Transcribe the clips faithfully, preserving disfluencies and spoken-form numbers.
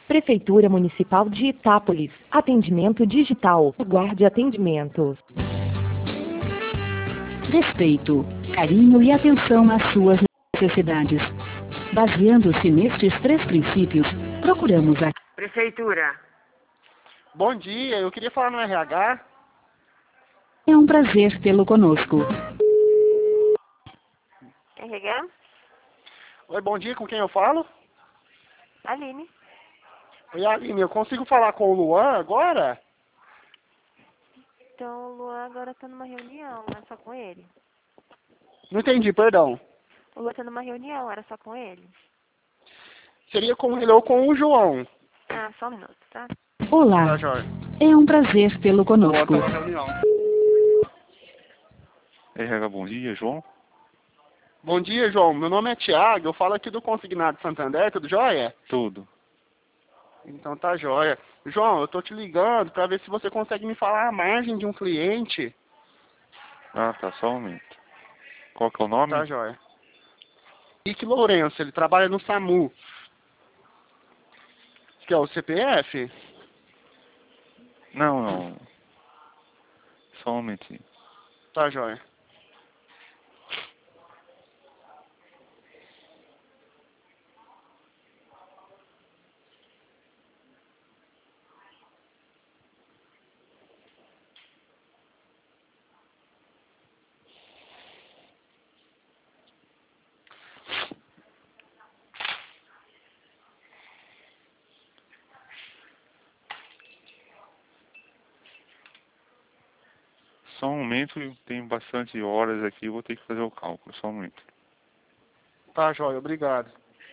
Prefeitura Municipal de Itápolis. Atendimento digital. Aguarde atendimento. Respeito, carinho e atenção às suas necessidades. Baseando-se nestes três princípios, procuramos a Prefeitura. Bom dia, eu queria falar no R H. É um prazer tê-lo conosco. R H? Oi, bom dia, com quem eu falo? Aline. Oi, Aline, eu consigo falar com o Luan agora? Então, o Luan agora tá numa reunião, é só com ele. Não entendi, perdão. O Luan tá numa reunião, era só com ele. Seria com ele ou com o João. Ah, só um minuto, tá? Olá, Tá, Jorge. é um prazer tê-lo O Luan conosco. tá na reunião. R H, bom dia, João. Bom dia, João. Meu nome é Thiago, eu falo aqui do Consignado Santander, tudo jóia? Tudo. Então tá jóia. João, eu tô te ligando pra ver se você consegue me falar a margem de um cliente. Ah, tá, só um momento. Qual que é o nome? Tá jóia. Rick Lourenço, ele trabalha no SAMU. Que é o C P F? Não, não. Só um momentinho. Tá jóia. Só um momento, eu tenho bastante horas aqui, vou ter que fazer o cálculo. Só um momento. Tá jóia, obrigado.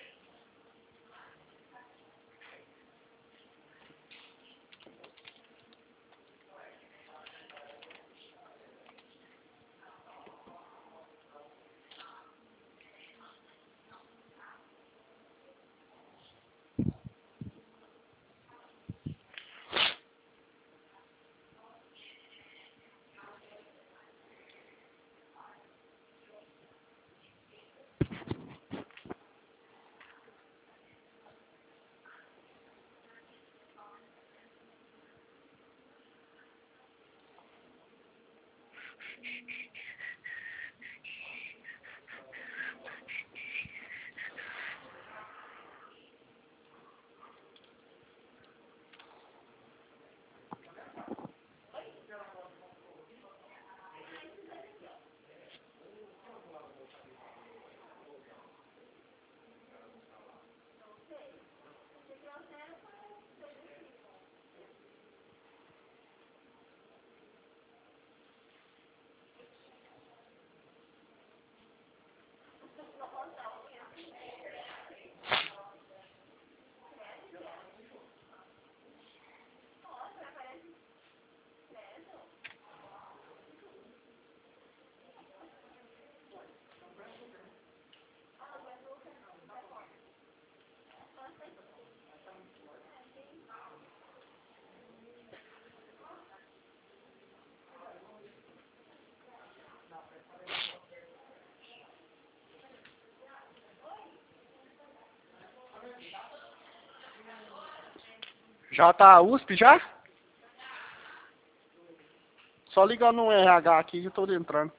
Já tá a U S P já? Só ligar no R H aqui e eu tô entrando.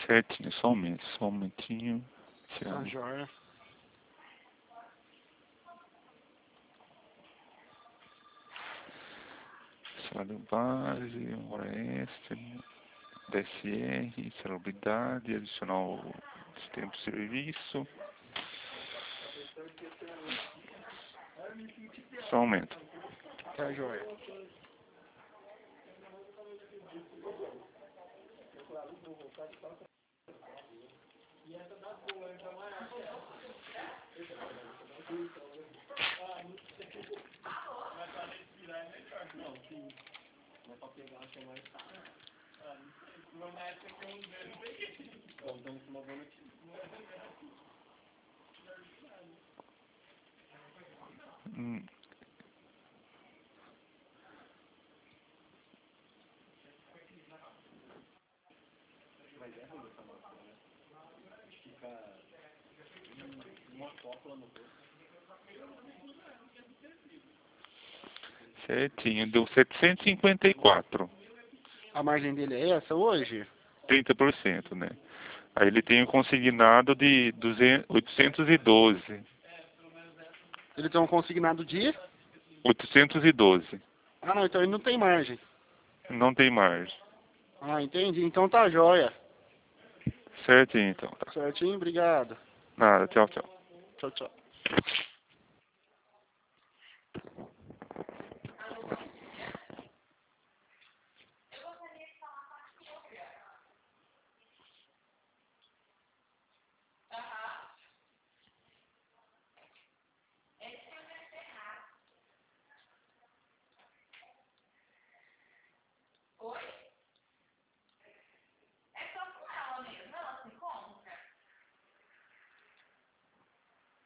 Certinho, só um momento, só um momentinho. Tá Thiago. joia. Salário base, hora extra, D S R, salubridade, adicional de tempo de serviço. Só um momento. Tá joia. Hum. Certinho, deu setecentos e cinquenta e quatro. A margem dele é essa hoje? trinta por cento, né? Aí ele tem o consignado de duzentos, oitocentos e doze. Ele tem um consignado de? oitocentos e doze. Ah, não, então ele não tem margem. Não tem margem. Ah, entendi. Então tá joia. Certinho, então. Tá. Certinho, obrigado. Nada, tchau, tchau. Tchau, tchau.